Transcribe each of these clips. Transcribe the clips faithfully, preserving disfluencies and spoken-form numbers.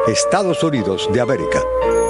Estados Unidos de América.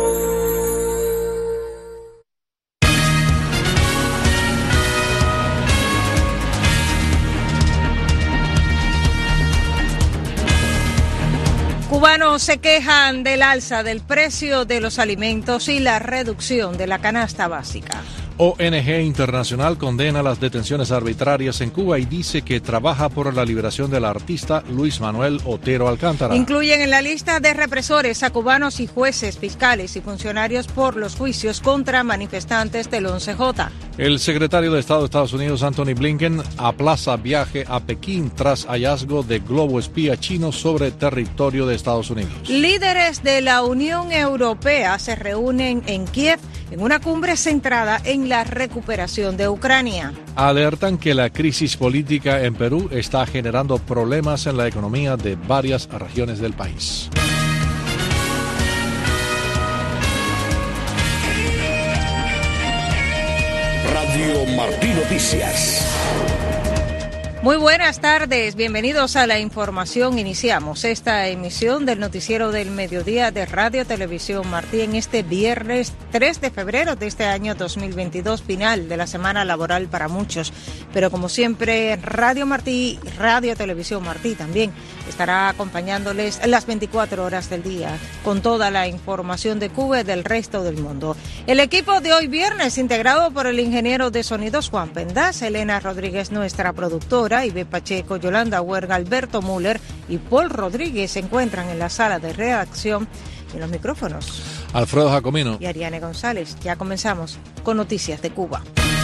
Cubanos se quejan del alza del precio de los alimentos y la reducción de la canasta básica. O N G Internacional condena las detenciones arbitrarias en Cuba y dice que trabaja por la liberación del artista Luis Manuel Otero Alcántara. Incluyen en la lista de represores a cubanos y jueces, fiscales y funcionarios por los juicios contra manifestantes del once J. El secretario de Estado de Estados Unidos, Anthony Blinken, aplaza viaje a Pekín tras hallazgo de globo espía chino sobre territorio de Estados Unidos. Líderes de la Unión Europea se reúnen en Kiev en una cumbre centrada en la recuperación de Ucrania. Alertan que la crisis política en Perú está generando problemas en la economía de varias regiones del país. Radio Martí Noticias. Muy buenas tardes, bienvenidos a la información. Iniciamos esta emisión del noticiero del mediodía de Radio Televisión Martí en este viernes tres de febrero de este año dos mil veintidós, final de la semana laboral para muchos. Pero como siempre, Radio Martí, Radio Televisión Martí también estará acompañándoles las veinticuatro horas del día con toda la información de Cuba y del resto del mundo. El equipo de hoy viernes, integrado por el ingeniero de sonidos Juan Pendas, Elena Rodríguez, nuestra productora, Ibe Pacheco, Yolanda Huerga, Alberto Müller y Paul Rodríguez se encuentran en la sala de redacción y en los micrófonos Alfredo Jacomino y Ariane González. Ya comenzamos con noticias de Cuba.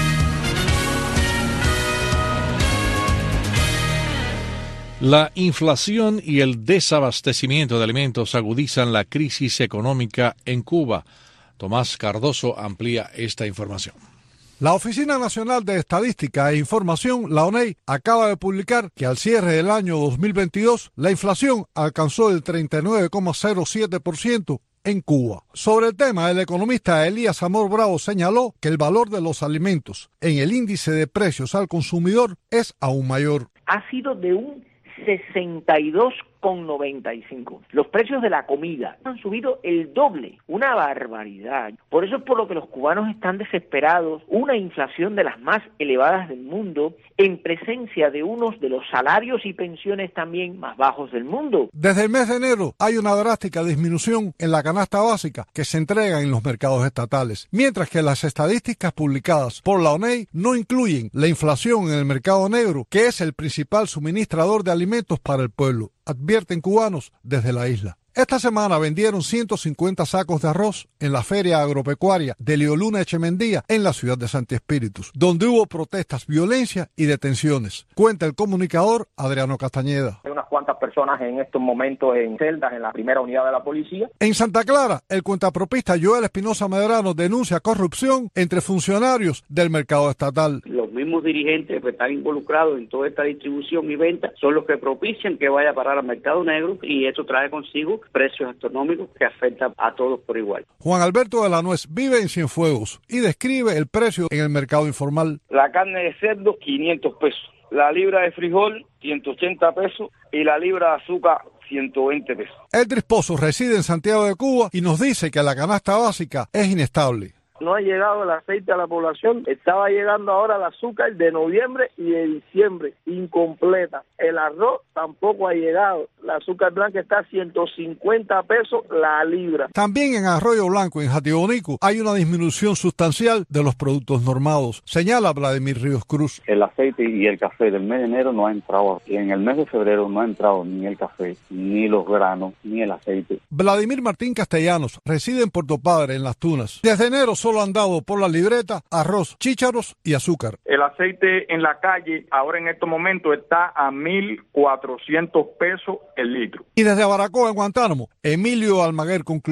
La inflación y el desabastecimiento de alimentos agudizan la crisis económica en Cuba. Tomás Cardoso amplía esta información. La Oficina Nacional de Estadística e Información, la O N E I, acaba de publicar que al cierre del año dos mil veintidós, la inflación alcanzó el treinta y nueve coma cero siete por ciento en Cuba. Sobre el tema, el economista Elías Amor Bravo señaló que el valor de los alimentos en el índice de precios al consumidor es aún mayor. Ha sido de un sesenta y dos coma noventa y cinco. Los precios de la comida han subido el doble, una barbaridad. Por eso es por lo que los cubanos están desesperados, una inflación de las más elevadas del mundo, en presencia de unos de los salarios y pensiones también más bajos del mundo. Desde el mes de enero hay una drástica disminución en la canasta básica que se entrega en los mercados estatales, mientras que las estadísticas publicadas por la O N E I no incluyen la inflación en el mercado negro, que es el principal suministrador de alimentos para el pueblo, advierten cubanos desde la isla. Esta semana vendieron ciento cincuenta sacos de arroz en la Feria Agropecuaria de Leoluna Echemendía en la ciudad de Santi Espíritus, donde hubo protestas, violencia y detenciones. Cuenta el comunicador Adriano Castañeda. Hay unas cuantas personas en estos momentos en celdas en la primera unidad de la policía. En Santa Clara, el cuentapropista Joel Espinosa Medrano denuncia corrupción entre funcionarios del mercado estatal. Los mismos dirigentes que están involucrados en toda esta distribución y venta son los que propician que vaya a parar al mercado negro, y eso trae consigo precios astronómicos que afectan a todos por igual. Juan Alberto de la Nuez vive en Cienfuegos y describe el precio en el mercado informal. La carne de cerdo, quinientos pesos. La libra de frijol, ciento ochenta pesos. Y la libra de azúcar, ciento veinte pesos. Eldris Pozo reside en Santiago de Cuba y nos dice que la canasta básica es inestable. No ha llegado el aceite a la población, estaba llegando ahora el azúcar de noviembre y de diciembre, incompleta. El arroz tampoco ha llegado, la azúcar blanca está a ciento cincuenta pesos la libra. También en Arroyo Blanco, en Jatibonico, hay una disminución sustancial de los productos normados, señala Vladimir Ríos Cruz. El aceite y el café del mes de enero no ha entrado, y en el mes de febrero no ha entrado ni el café, ni los granos, ni el aceite. Vladimir Martín Castellanos reside en Puerto Padre, en Las Tunas. Desde enero solo han dado por la libreta arroz, chícharos y azúcar. El aceite en la calle ahora en estos momentos está a mil cuatrocientos pesos el litro. Y desde Baracoa, en Guantánamo, Emilio Almaguer concluyó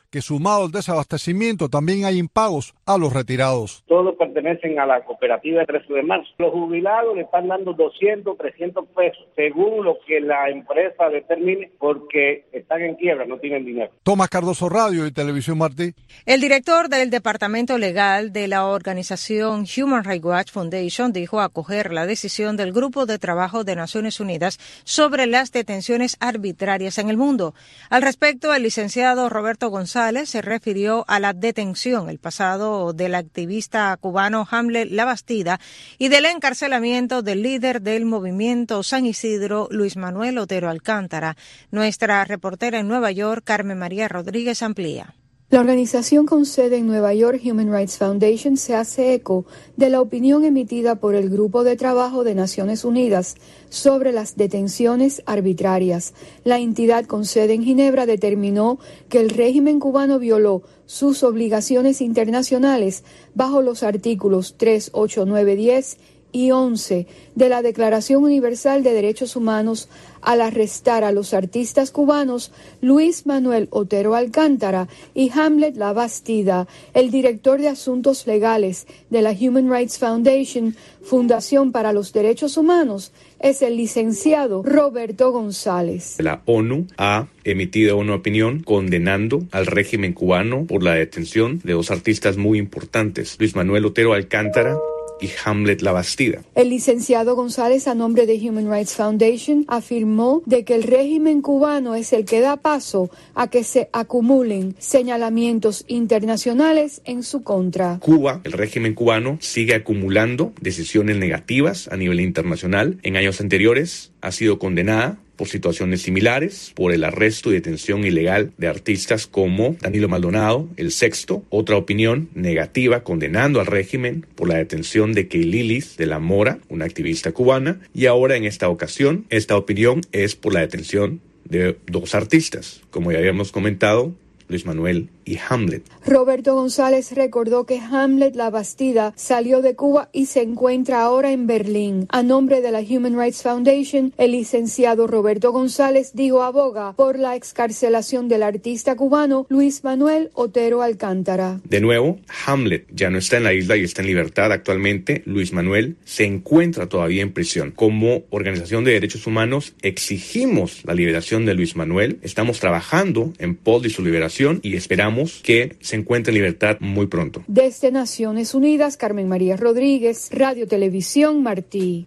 que sumado al desabastecimiento también hay impagos a los retirados. Todos pertenecen a la cooperativa de trece de marzo. Los jubilados le están dando doscientos, trescientos pesos, según lo que la empresa determine, porque están en quiebra, no tienen dinero. Tomás Cardoso, Radio y Televisión Martí. El director del Departamento Legal de la organización Human Rights Watch Foundation dijo acoger la decisión del Grupo de Trabajo de Naciones Unidas sobre las detenciones arbitrarias en el mundo. Al respecto, el licenciado Roberto González se refirió a la detención el pasado del activista cubano Hamlet Labastida y del encarcelamiento del líder del movimiento San Isidro, Luis Manuel Otero Alcántara. Nuestra reportera en Nueva York, Carmen María Rodríguez, amplía. La organización con sede en Nueva York, Human Rights Foundation, se hace eco de la opinión emitida por el Grupo de Trabajo de Naciones Unidas sobre las detenciones arbitrarias. La entidad con sede en Ginebra determinó que el régimen cubano violó sus obligaciones internacionales bajo los artículos tres, ocho, nueve, diez y once de la Declaración Universal de Derechos Humanos al arrestar a los artistas cubanos Luis Manuel Otero Alcántara y Hamlet Labastida. El director de Asuntos Legales de la Human Rights Foundation, Fundación para los Derechos Humanos, es el licenciado Roberto González. La ONU ha emitido una opinión condenando al régimen cubano por la detención de dos artistas muy importantes, Luis Manuel Otero Alcántara y Hamlet Labastida. El licenciado González, a nombre de Human Rights Foundation, afirmó de que el régimen cubano es el que da paso a que se acumulen señalamientos internacionales en su contra. Cuba, el régimen cubano, sigue acumulando decisiones negativas a nivel internacional. En años anteriores ha sido condenada por situaciones similares, por el arresto y detención ilegal de artistas como Danilo Maldonado, El Sexto. Otra opinión negativa condenando al régimen por la detención de Keylilis de la Mora, una activista cubana. Y ahora, en esta ocasión, esta opinión es por la detención de dos artistas, como ya habíamos comentado, Luis Manuel y Hamlet. Roberto González recordó que Hamlet Labastida salió de Cuba y se encuentra ahora en Berlín. A nombre de la Human Rights Foundation, el licenciado Roberto González dijo aboga por la excarcelación del artista cubano Luis Manuel Otero Alcántara. De nuevo, Hamlet ya no está en la isla y está en libertad actualmente. Luis Manuel se encuentra todavía en prisión. Como organización de derechos humanos, exigimos la liberación de Luis Manuel. Estamos trabajando en pos de su liberación y esperamos que se encuentre en libertad muy pronto. Desde Naciones Unidas, Carmen María Rodríguez, Radio Televisión Martí.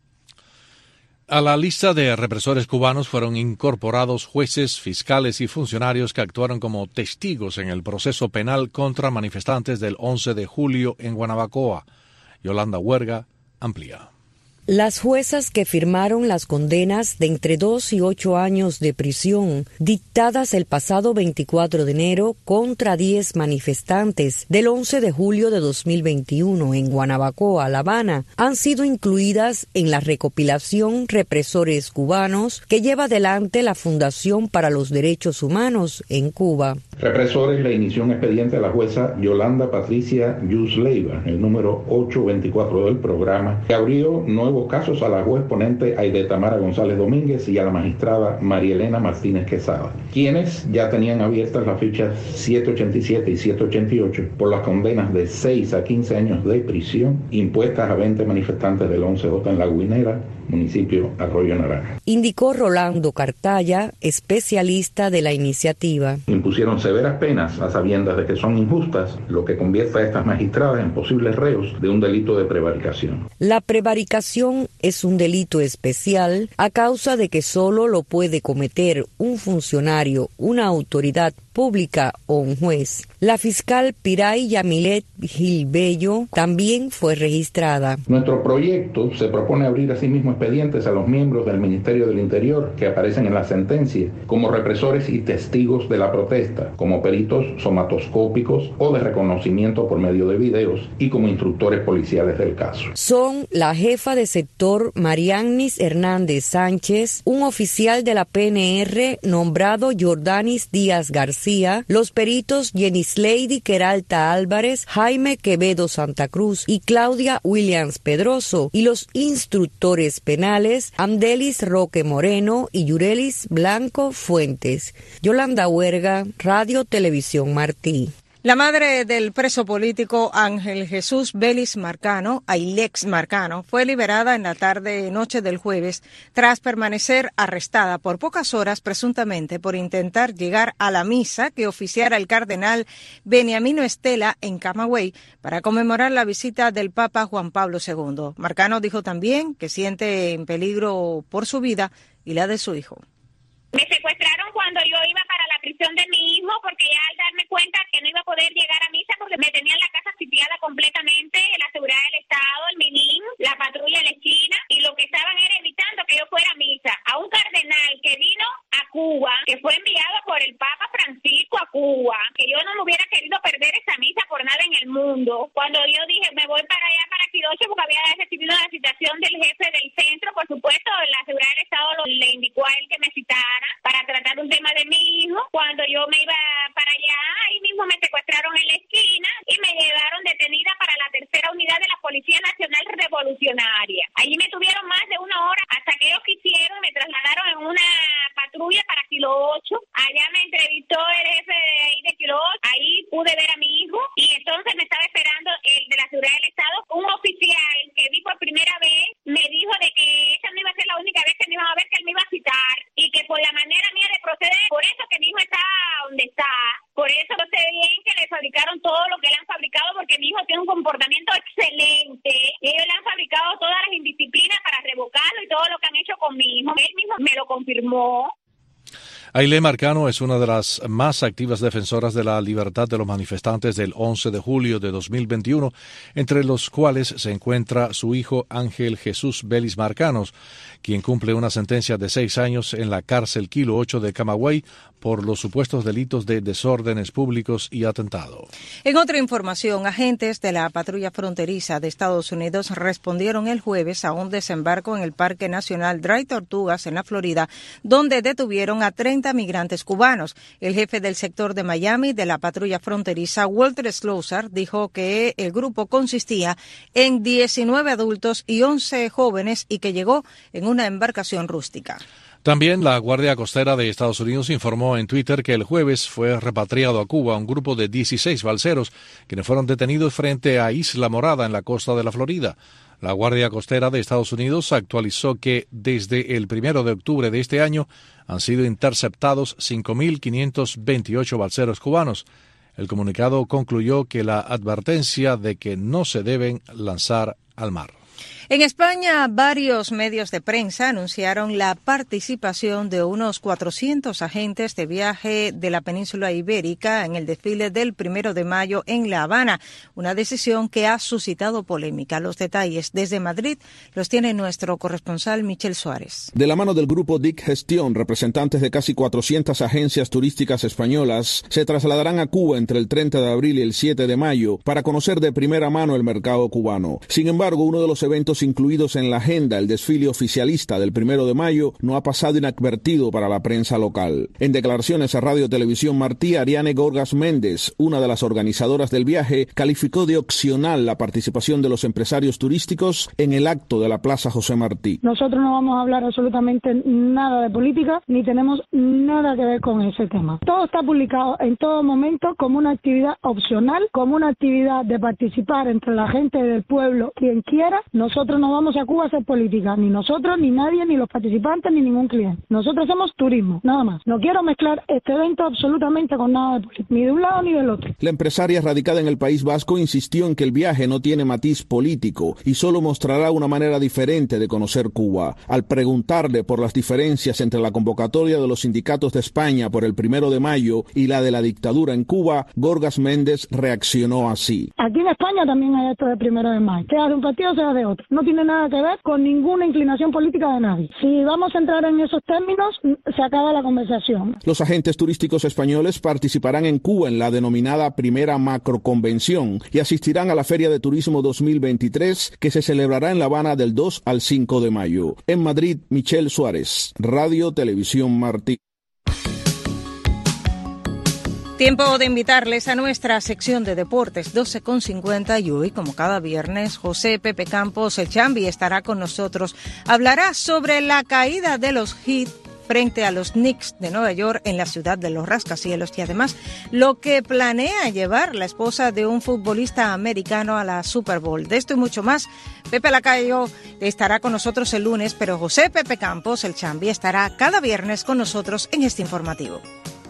A la lista de represores cubanos fueron incorporados jueces, fiscales y funcionarios que actuaron como testigos en el proceso penal contra manifestantes del once de julio en Guanabacoa. Yolanda Huerga amplía. Las juezas que firmaron las condenas de entre dos y ocho años de prisión dictadas el pasado veinticuatro de enero contra diez manifestantes del once de julio de dos mil veintiuno en Guanabacoa, La Habana, han sido incluidas en la recopilación Represores Cubanos que lleva adelante la Fundación para los Derechos Humanos en Cuba. Represores le inició un expediente a la jueza Yolanda Patricia Yus Leiva, el número ochocientos veinticuatro del programa, que abrió nuevos casos a la juez ponente Aide Tamara González Domínguez y a la magistrada María Elena Martínez Quesada, quienes ya tenían abiertas las fichas setecientos ochenta y siete y setecientos ochenta y ocho por las condenas de seis a quince años de prisión impuestas a veinte manifestantes del once J en La Guinera, municipio Arroyo Naranja. Indicó Rolando Cartaya, especialista de la iniciativa. Impusieron severas penas a sabiendas de que son injustas, lo que convierte a estas magistradas en posibles reos de un delito de prevaricación. La prevaricación es un delito especial a causa de que solo lo puede cometer un funcionario, una autoridad pública o un juez. La fiscal Piray Yamilet Gilbello también fue registrada. Nuestro proyecto se propone abrir asimismo expedientes a los miembros del Ministerio del Interior que aparecen en la sentencia como represores y testigos de la protesta, como peritos somatoscópicos o de reconocimiento por medio de videos y como instructores policiales del caso. Son la jefa de sector Mariannis Hernández Sánchez, un oficial de la P N R nombrado Jordanis Díaz García, los peritos Yenisleidy Queralta Álvarez, Jaime Quevedo Santa Cruz y Claudia Williams Pedroso, y los instructores penales Amdelis Roque Moreno y Yurelis Blanco Fuentes. Yolanda Huerga, Radio Televisión Martí. La madre del preso político Ángel Jesús Vélez Marcano, Ailex Marcano, fue liberada en la tarde-noche del jueves tras permanecer arrestada por pocas horas presuntamente por intentar llegar a la misa que oficiara el cardenal Beniamino Estela en Camagüey para conmemorar la visita del Papa Juan Pablo segundo. Marcano dijo también que siente en peligro por su vida y la de su hijo. Me secuestraron cuando yo iba para la prisión de mi hijo porque ya al darme cuenta que no iba a poder llegar a misa porque me tenían la casa sitiada completamente, la seguridad del Estado, el MINIM, la patrulla de la esquina, y lo que estaban era evitando que yo fuera a misa. A un cardenal que vino a Cuba, que fue enviado por el Papa Francisco a Cuba, que yo no me hubiera querido perder esa misa por nada en el mundo. Cuando yo dije me voy para allá, para Quiroche, porque había recibido la citación del jefe del centro, por supuesto, la seguridad del Estado lo, le indicó a él que me citara para tratar un tema de mi hijo. Cuando yo me iba para allá, ahí mismo me secuestraron en la esquina y me llevaron detenida para la tercera unidad de la Policía Nacional Revolucionaria. Allí me tuvieron más de una hora hasta que ellos quisieron y me trasladaron en una patrulla para Kilo ocho. Allá me entrevistó el jefe de ahí de Kilo ocho. Ahí pude ver a mi hijo y entonces me estaba esperando el de la seguridad del Estado. Un oficial que vi por primera vez me dijo de que esa no iba a ser la única vez que me iban a ver, que él me iba a citar y que por la manera mía de proceder, por eso que mi hijo está donde está, por eso no sé bien que le fabricaron todo lo que le han fabricado, porque mi hijo tiene un comportamiento excelente y ellos le han fabricado todas las indisciplinas para revocarlo y todo lo que han hecho con mi hijo. Él mismo me lo confirmó. Ailex Marcano es una de las más activas defensoras de la libertad de los manifestantes del once de julio de dos mil veintiuno, entre los cuales se encuentra su hijo Ángel Jesús Vélez Marcano, quien cumple una sentencia de seis años en la cárcel Kilo ocho de Camagüey por los supuestos delitos de desórdenes públicos y atentado. En otra información, agentes de la patrulla fronteriza de Estados Unidos respondieron el jueves a un desembarco en el Parque Nacional Dry Tortugas en la Florida, donde detuvieron a treinta migrantes cubanos. El jefe del sector de Miami de la patrulla fronteriza, Walter Slosar, dijo que el grupo consistía en diecinueve adultos y once jóvenes y que llegó en una embarcación rústica. También la Guardia Costera de Estados Unidos informó en Twitter que el jueves fue repatriado a Cuba un grupo de dieciséis balseros, quienes fueron detenidos frente a Isla Morada en la costa de la Florida. La Guardia Costera de Estados Unidos actualizó que desde el primero de octubre de este año han sido interceptados cinco mil quinientos veintiocho balseros cubanos. El comunicado concluyó que la advertencia de que no se deben lanzar al mar. En España, varios medios de prensa anunciaron la participación de unos cuatrocientos agentes de viaje de la península ibérica en el desfile del primero de mayo en La Habana, una decisión que ha suscitado polémica. Los detalles desde Madrid los tiene nuestro corresponsal Michel Suárez. De la mano del grupo D I C Gestión, representantes de casi cuatrocientas agencias turísticas españolas se trasladarán a Cuba entre el treinta de abril y el siete de mayo para conocer de primera mano el mercado cubano. Sin embargo, uno de los eventos incluidos en la agenda, el desfile oficialista del primero de mayo, no ha pasado inadvertido para la prensa local. En declaraciones a Radio Televisión Martí, Ariane Gorgas Méndez, una de las organizadoras del viaje, calificó de opcional la participación de los empresarios turísticos en el acto de la Plaza José Martí. Nosotros no vamos a hablar absolutamente nada de política, ni tenemos nada que ver con ese tema. Todo está publicado en todo momento como una actividad opcional, como una actividad de participar entre la gente del pueblo, quien quiera. Nosotros no vamos a Cuba a hacer política, ni nosotros, ni nadie, ni los participantes, ni ningún cliente. Nosotros hacemos turismo, nada más. No quiero mezclar este evento absolutamente con nada de política, ni de un lado ni del otro. La empresaria radicada en el País Vasco insistió en que el viaje no tiene matiz político y solo mostrará una manera diferente de conocer Cuba. Al preguntarle por las diferencias entre la convocatoria de los sindicatos de España por el primero de mayo y la de la dictadura en Cuba, Gorgas Méndez reaccionó así. Aquí en España también hay esto de primero de mayo, sea de un partido, sea de otro. No tiene nada que ver con ninguna inclinación política de nadie. Si vamos a entrar en esos términos, se acaba la conversación. Los agentes turísticos españoles participarán en Cuba en la denominada Primera Macroconvención y asistirán a la Feria de Turismo dos mil veintitrés, que se celebrará en La Habana del dos al cinco de mayo. En Madrid, Michel Suárez, Radio Televisión Martí. Tiempo de invitarles a nuestra sección de deportes doce con cincuenta y hoy, como cada viernes, José Pepe Campos, el Chambi, estará con nosotros. Hablará sobre la caída de los Heat frente a los Knicks de Nueva York en la ciudad de los rascacielos y además lo que planea llevar la esposa de un futbolista americano a la Super Bowl. De esto y mucho más, Pepe Lacayo estará con nosotros el lunes, pero José Pepe Campos, el Chambi, estará cada viernes con nosotros en este informativo.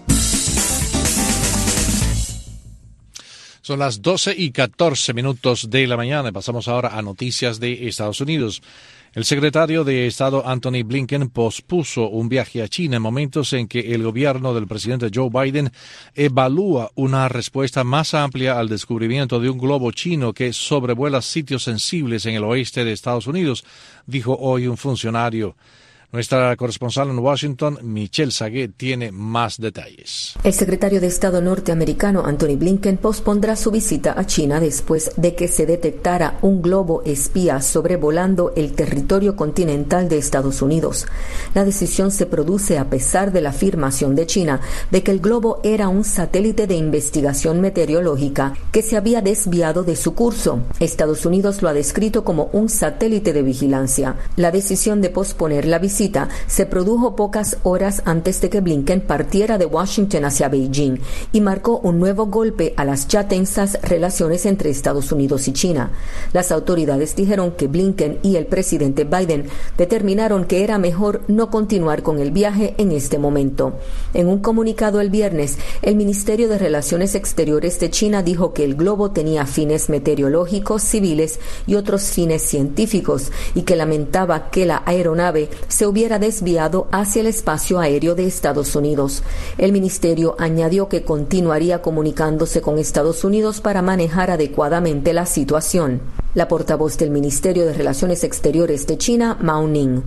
Son las doce y catorce minutos de la mañana. Pasamos ahora a noticias de Estados Unidos. El secretario de Estado Anthony Blinken pospuso un viaje a China en momentos en que el gobierno del presidente Joe Biden evalúa una respuesta más amplia al descubrimiento de un globo chino que sobrevuela sitios sensibles en el oeste de Estados Unidos, dijo hoy un funcionario. Nuestra corresponsal en Washington, Michelle Saguet, tiene más detalles. El secretario de Estado norteamericano Anthony Blinken pospondrá su visita a China después de que se detectara un globo espía sobrevolando el territorio continental de Estados Unidos. La decisión se produce a pesar de la afirmación de China de que el globo era un satélite de investigación meteorológica que se había desviado de su curso. Estados Unidos lo ha descrito como un satélite de vigilancia. La decisión de posponer la visita se produjo pocas horas antes de que Blinken partiera de Washington hacia Beijing y marcó un nuevo golpe a las ya tensas relaciones entre Estados Unidos y China. Las autoridades dijeron que Blinken y el presidente Biden determinaron que era mejor no continuar con el viaje en este momento. En un comunicado el viernes, el Ministerio de Relaciones Exteriores de China dijo que el globo tenía fines meteorológicos, civiles y otros fines científicos y que lamentaba que la aeronave se hubiera desviado hacia el espacio aéreo de Estados Unidos. El ministerio añadió que continuaría comunicándose con Estados Unidos para manejar adecuadamente la situación. La portavoz del Ministerio de Relaciones Exteriores de China, Mao Ning.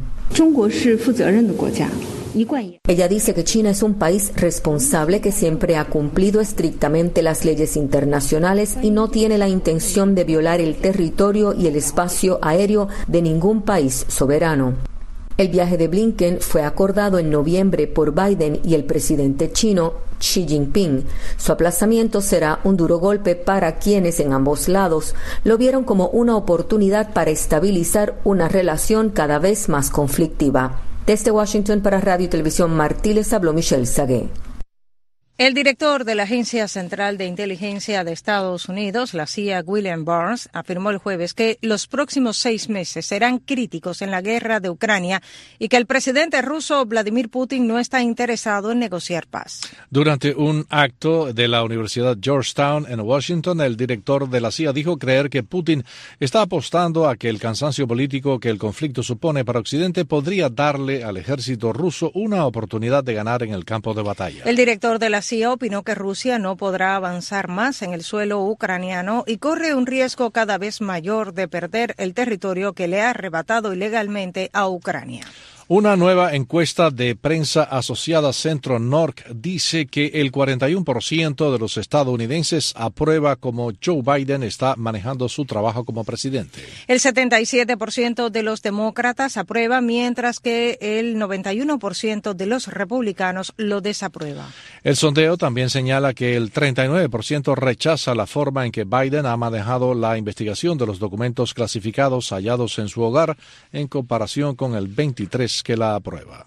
Ella dice que China es un país responsable que siempre ha cumplido estrictamente las leyes internacionales y no tiene la intención de violar el territorio y el espacio aéreo de ningún país soberano. El viaje de Blinken fue acordado en noviembre por Biden y el presidente chino Xi Jinping. Su aplazamiento será un duro golpe para quienes en ambos lados lo vieron como una oportunidad para estabilizar una relación cada vez más conflictiva. Desde Washington para Radio y Televisión Martí les habló Michelle Saguet. El director de la Agencia Central de Inteligencia de Estados Unidos, la C I A, William Burns, afirmó el jueves que los próximos seis meses serán críticos en la guerra de Ucrania y que el presidente ruso Vladimir Putin no está interesado en negociar paz. Durante un acto de la Universidad Georgetown en Washington, el director de la C I A dijo creer que Putin está apostando a que el cansancio político que el conflicto supone para Occidente podría darle al ejército ruso una oportunidad de ganar en el campo de batalla. El director de la C I A opinó que Rusia no podrá avanzar más en el suelo ucraniano y corre un riesgo cada vez mayor de perder el territorio que le ha arrebatado ilegalmente a Ucrania. Una nueva encuesta de prensa asociada Centro North dice que el cuarenta y uno por ciento de los estadounidenses aprueba cómo Joe Biden está manejando su trabajo como presidente. El setenta y siete por ciento de los demócratas aprueba, mientras que el noventa y uno por ciento de los republicanos lo desaprueba. El sondeo también señala que el treinta y nueve por ciento rechaza la forma en que Biden ha manejado la investigación de los documentos clasificados hallados en su hogar, en comparación con el veintitrés que la aprueba.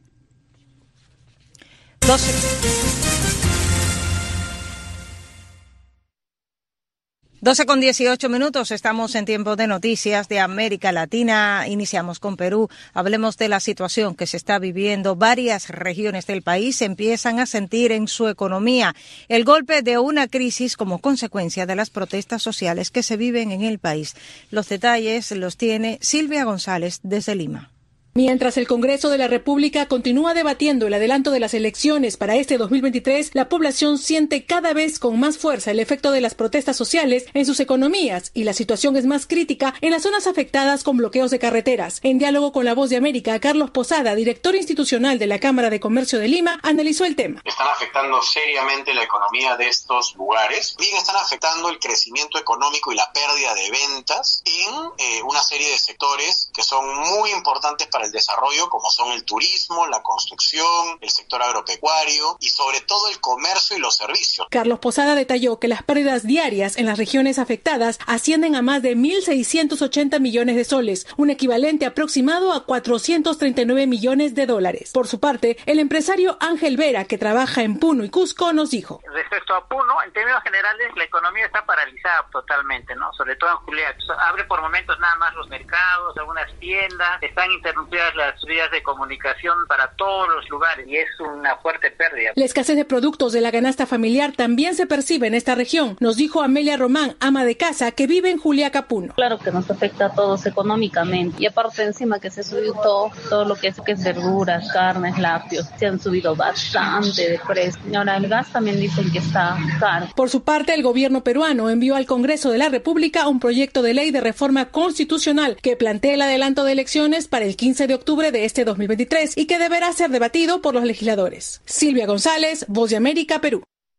doce. doce con dieciocho minutos, estamos en tiempo de noticias de América Latina. Iniciamos con Perú. Hablemos de la situación que se está viviendo. Varias regiones del país empiezan a sentir en su economía el golpe de una crisis como consecuencia de las protestas sociales que se viven en el país. Los detalles los tiene Silvia González desde Lima. Mientras el Congreso de la República continúa debatiendo el adelanto de las elecciones para este dos mil veintitrés, la población siente cada vez con más fuerza el efecto de las protestas sociales en sus economías y la situación es más crítica en las zonas afectadas con bloqueos de carreteras. En diálogo con La Voz de América, Carlos Posada, director institucional de la Cámara de Comercio de Lima, analizó el tema. Están afectando seriamente la economía de estos lugares, bien están afectando el crecimiento económico y la pérdida de ventas en eh, una serie de sectores que son muy importantes para para el desarrollo, como son el turismo, la construcción, el sector agropecuario y sobre todo el comercio y los servicios. Carlos Posada detalló que las pérdidas diarias en las regiones afectadas ascienden a más de mil seiscientos ochenta millones de soles, un equivalente aproximado a cuatrocientos treinta y nueve millones de dólares. Por su parte, el empresario Ángel Vera, que trabaja en Puno y Cusco, nos dijo: respecto a Puno, en términos generales, la economía está paralizada totalmente, ¿no? Sobre todo en Juliaca. Abre por momentos nada más los mercados, algunas tiendas, están interrumpidas las vías de comunicación para todos los lugares y es una fuerte pérdida. La escasez de productos de la canasta familiar también se percibe en esta región, nos dijo Amelia Román, ama de casa, que vive en Juliaca, Puno. Claro que nos afecta a todos económicamente y aparte encima que se subió todo, todo lo que es, que es verduras, carnes, lácteos, se han subido bastante de precio. Y ahora el gas también dicen que está caro. Por su parte, el gobierno peruano envió al Congreso de la República un proyecto de ley de reforma constitucional que plantea el adelanto de elecciones para el quince de octubre de este dos mil veintitrés y que deberá ser debatido por los legisladores. Silvia González, Voz de América, Perú.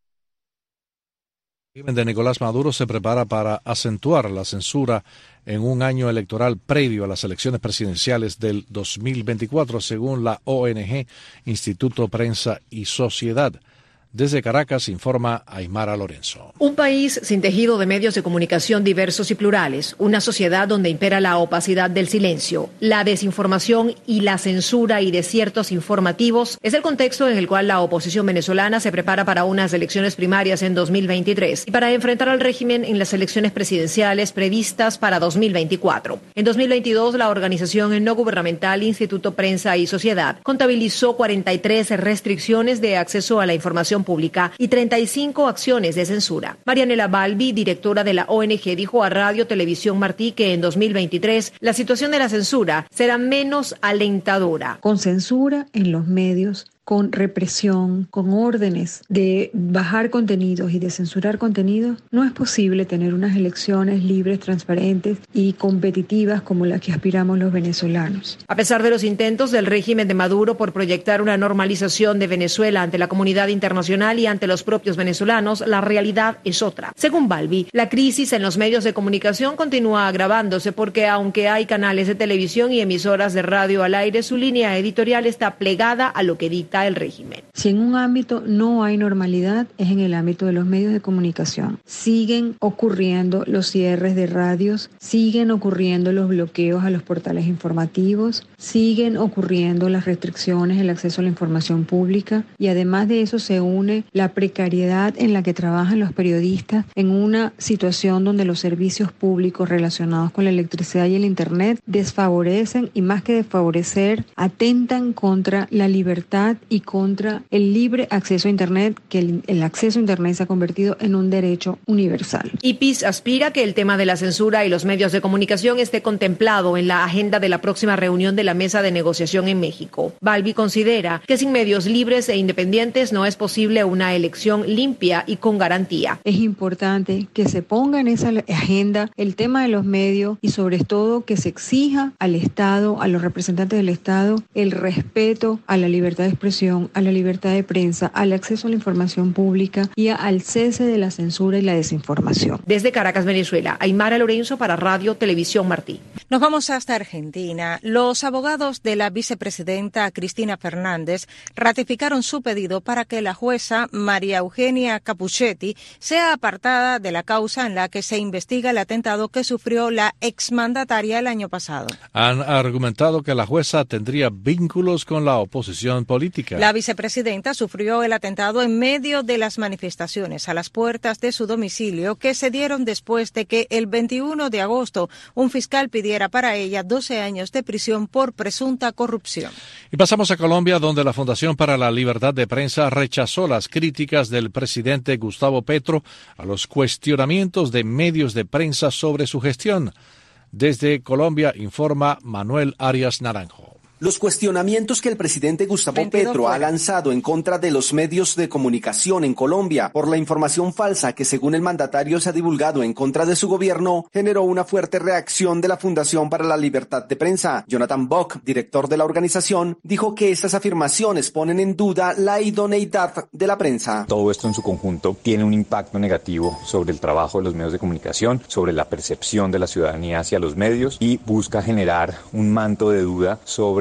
El régimen de Nicolás Maduro se prepara para acentuar la censura en un año electoral previo a las elecciones presidenciales del dos mil veinticuatro, según la O N G Instituto Prensa y Sociedad. Desde Caracas informa Aymara Lorenzo. Un país sin tejido de medios de comunicación diversos y plurales, una sociedad donde impera la opacidad del silencio, la desinformación y la censura y desiertos informativos, es el contexto en el cual la oposición venezolana se prepara para unas elecciones primarias en dos mil veintitrés y para enfrentar al régimen en las elecciones presidenciales previstas para dos mil veinticuatro. En dos mil veintidós, la organización no gubernamental Instituto Prensa y Sociedad contabilizó cuarenta y tres restricciones de acceso a la información pública y treinta y cinco acciones de censura. Marianela Balbi, directora de la O N G, dijo a Radio Televisión Martí que en dos mil veintitrés la situación de la censura será menos alentadora. Con censura en los medios, con represión, con órdenes de bajar contenidos y de censurar contenidos, no es posible tener unas elecciones libres, transparentes y competitivas como las que aspiramos los venezolanos. A pesar de los intentos del régimen de Maduro por proyectar una normalización de Venezuela ante la comunidad internacional y ante los propios venezolanos, la realidad es otra. Según Balbi, la crisis en los medios de comunicación continúa agravándose porque aunque hay canales de televisión y emisoras de radio al aire, su línea editorial está plegada a lo que dicta el régimen. Si en un ámbito no hay normalidad, es en el ámbito de los medios de comunicación. Siguen ocurriendo los cierres de radios, siguen ocurriendo los bloqueos a los portales informativos, siguen ocurriendo las restricciones al acceso a la información pública y además de eso se une la precariedad en la que trabajan los periodistas en una situación donde los servicios públicos relacionados con la electricidad y el internet desfavorecen y más que desfavorecer, atentan contra la libertad y contra el libre acceso a Internet, que el, el acceso a Internet se ha convertido en un derecho universal. I P I S aspira que el tema de la censura y los medios de comunicación esté contemplado en la agenda de la próxima reunión de la mesa de negociación en México. Balbi considera que sin medios libres e independientes no es posible una elección limpia y con garantía. Es importante que se ponga en esa agenda el tema de los medios y sobre todo que se exija al Estado, a los representantes del Estado, el respeto a la libertad de expresión, a la libertad de prensa, al acceso a la información pública y al cese de la censura y la desinformación. Desde Caracas, Venezuela, Aymara Lorenzo para Radio Televisión Martí. Nos vamos hasta Argentina. Los abogados de la vicepresidenta Cristina Fernández ratificaron su pedido para que la jueza María Eugenia Capuchetti sea apartada de la causa en la que se investiga el atentado que sufrió la exmandataria el año pasado. Han argumentado que la jueza tendría vínculos con la oposición política. La vicepresidenta sufrió el atentado en medio de las manifestaciones a las puertas de su domicilio que se dieron después de que el veintiuno de agosto un fiscal pidiera para ella doce años de prisión por presunta corrupción. Y pasamos a Colombia, donde la Fundación para la Libertad de Prensa rechazó las críticas del presidente Gustavo Petro a los cuestionamientos de medios de prensa sobre su gestión. Desde Colombia informa Manuel Arias Naranjo. Los cuestionamientos que el presidente Gustavo Petro ha lanzado en contra de los medios de comunicación en Colombia por la información falsa que según el mandatario se ha divulgado en contra de su gobierno generó una fuerte reacción de la Fundación para la Libertad de Prensa. Jonathan Bock, director de la organización, dijo que estas afirmaciones ponen en duda la idoneidad de la prensa. Todo esto en su conjunto tiene un impacto negativo sobre el trabajo de los medios de comunicación, sobre la percepción de la ciudadanía hacia los medios y busca generar un manto de duda sobre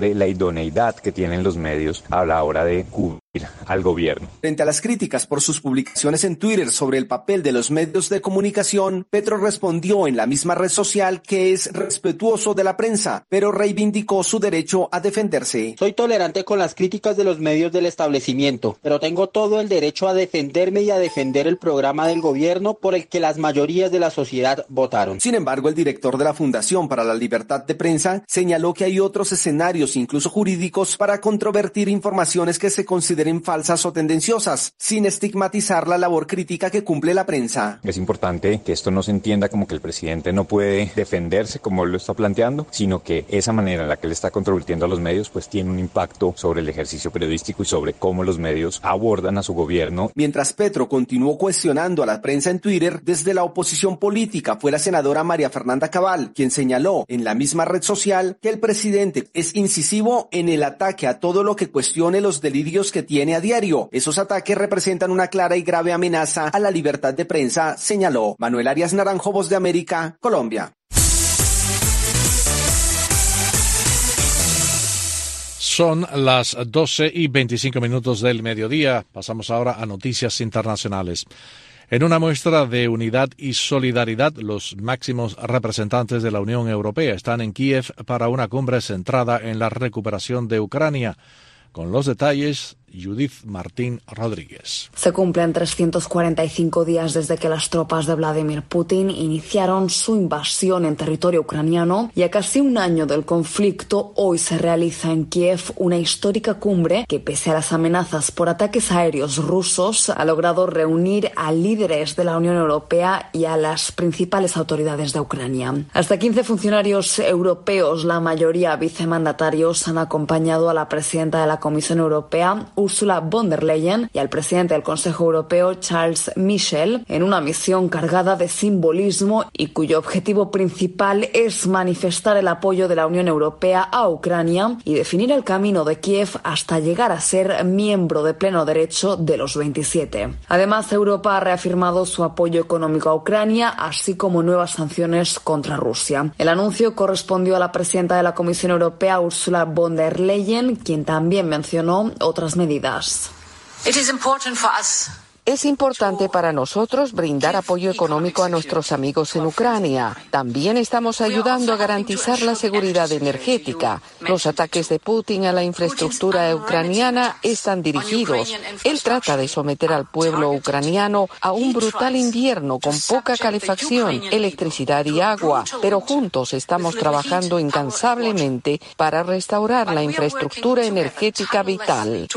sobre la idoneidad que tienen los medios a la hora de cubrir al gobierno. Frente a las críticas por sus publicaciones en Twitter sobre el papel de los medios de comunicación, Petro respondió en la misma red social que es respetuoso de la prensa, pero reivindicó su derecho a defenderse. Soy tolerante con las críticas de los medios del establecimiento, pero tengo todo el derecho a defenderme y a defender el programa del gobierno por el que las mayorías de la sociedad votaron. Sin embargo, el director de la Fundación para la Libertad de Prensa señaló que hay otros escenarios, incluso jurídicos, para controvertir informaciones que se consideren falsas o tendenciosas, sin estigmatizar la labor crítica que cumple la prensa. Es importante que esto no se entienda como que el presidente no puede defenderse como él lo está planteando, sino que esa manera en la que él está controvirtiendo a los medios pues tiene un impacto sobre el ejercicio periodístico y sobre cómo los medios abordan a su gobierno. Mientras Petro continuó cuestionando a la prensa en Twitter, desde la oposición política fue la senadora María Fernanda Cabal, quien señaló en la misma red social que el presidente es incisivo en el ataque a todo lo que cuestione los delirios que tiene a diario. Esos ataques representan una clara y grave amenaza a la libertad de prensa, señaló. Manuel Arias Naranjo, Voz de América, Colombia. Son las doce y veinticinco minutos del mediodía. Pasamos ahora a noticias internacionales. En una muestra de unidad y solidaridad, los máximos representantes de la Unión Europea están en Kiev para una cumbre centrada en la recuperación de Ucrania. Con los detalles, Judith Martín Rodríguez. Se cumplen trescientos cuarenta y cinco días desde que las tropas de Vladimir Putin iniciaron su invasión en territorio ucraniano y a casi un año del conflicto, hoy se realiza en Kiev una histórica cumbre que, pese a las amenazas por ataques aéreos rusos, ha logrado reunir a líderes de la Unión Europea y a las principales autoridades de Ucrania. Hasta quince funcionarios europeos, la mayoría vicemandatarios, han acompañado a la presidenta de la Comisión Europea, Ursula von der Leyen, y al presidente del Consejo Europeo, Charles Michel, en una misión cargada de simbolismo y cuyo objetivo principal es manifestar el apoyo de la Unión Europea a Ucrania y definir el camino de Kiev hasta llegar a ser miembro de pleno derecho de los veintisiete. Además, Europa ha reafirmado su apoyo económico a Ucrania, así como nuevas sanciones contra Rusia. El anuncio correspondió a la presidenta de la Comisión Europea, Ursula von der Leyen, quien también mencionó otras medidas. Es importante para nosotros brindar apoyo económico a nuestros amigos en Ucrania. También estamos ayudando a garantizar la seguridad energética. Los ataques de Putin a la infraestructura ucraniana están dirigidos. Él trata de someter al pueblo ucraniano a un brutal invierno con poca calefacción, electricidad y agua, pero juntos estamos trabajando incansablemente para restaurar la infraestructura energética vital.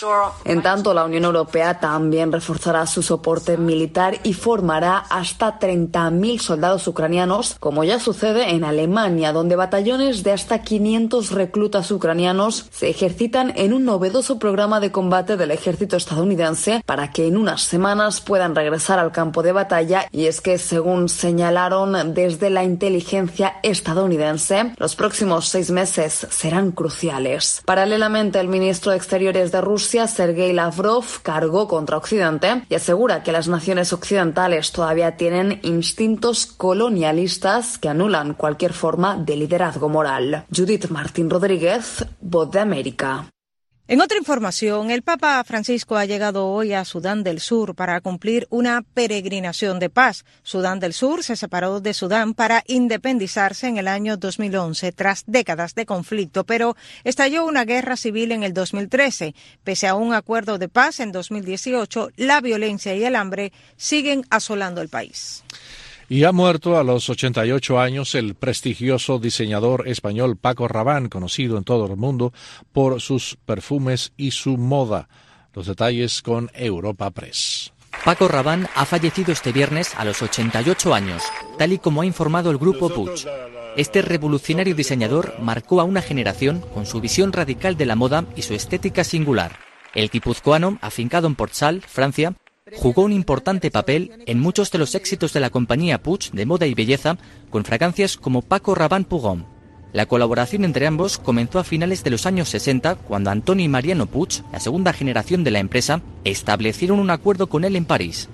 En tanto, la Unión Europea también reforzará su soporte militar y formará hasta treinta mil soldados ucranianos, como ya sucede en Alemania, donde batallones de hasta quinientos reclutas ucranianos se ejercitan en un novedoso programa de combate del ejército estadounidense para que en unas semanas puedan regresar al campo de batalla. Y es que, según señalaron desde la inteligencia estadounidense, los próximos seis meses serán cruciales. Paralelamente, el ministro de Exteriores de Rusia, Sergei Lavrov, cargó contra Occidente y asegura que las naciones occidentales todavía tienen instintos colonialistas que anulan cualquier forma de liderazgo moral. Judith Martín Rodríguez, Voz de América. En otra información, el Papa Francisco ha llegado hoy a Sudán del Sur para cumplir una peregrinación de paz. Sudán del Sur se separó de Sudán para independizarse en el año dos mil once tras décadas de conflicto, pero estalló una guerra civil en el dos mil trece. Pese a un acuerdo de paz en dos mil dieciocho, la violencia y el hambre siguen asolando el país. Y ha muerto a los ochenta y ocho años el prestigioso diseñador español Paco Rabanne, conocido en todo el mundo por sus perfumes y su moda. Los detalles con Europa Press. Paco Rabanne ha fallecido este viernes a los ochenta y ocho años, tal y como ha informado el grupo Puig. Este revolucionario diseñador marcó a una generación con su visión radical de la moda y su estética singular. El guipuzcoano, afincado en Portsal, Francia, jugó un importante papel en muchos de los éxitos de la compañía Puig de moda y belleza, con fragancias como Paco Rabanne Pugón. La colaboración entre ambos comenzó a finales de los años sesenta, cuando Antonio y Mariano Puig, la segunda generación de la empresa, establecieron un acuerdo con él en París.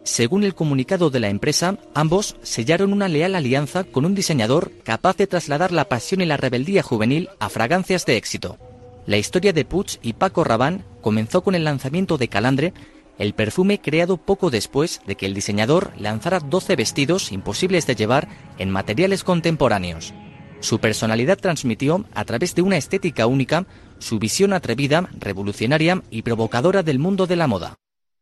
Según el comunicado de la empresa, ambos sellaron una leal alianza con un diseñador capaz de trasladar la pasión y la rebeldía juvenil a fragancias de éxito. La historia de Puig y Paco Rabanne comenzó con el lanzamiento de Calandre, el perfume creado poco después de que el diseñador lanzara doce vestidos imposibles de llevar en materiales contemporáneos. Su personalidad transmitió, a través de una estética única, su visión atrevida, revolucionaria y provocadora del mundo de la moda.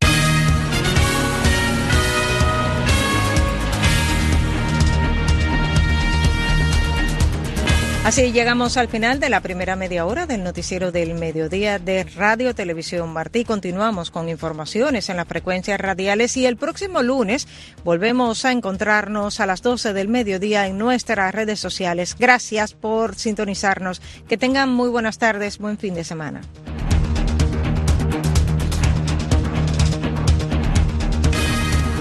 Así llegamos al final de la primera media hora del noticiero del mediodía de Radio Televisión Martí. Continuamos con informaciones en las frecuencias radiales y el próximo lunes volvemos a encontrarnos a las doce del mediodía en nuestras redes sociales. Gracias por sintonizarnos. Que tengan muy buenas tardes, buen fin de semana.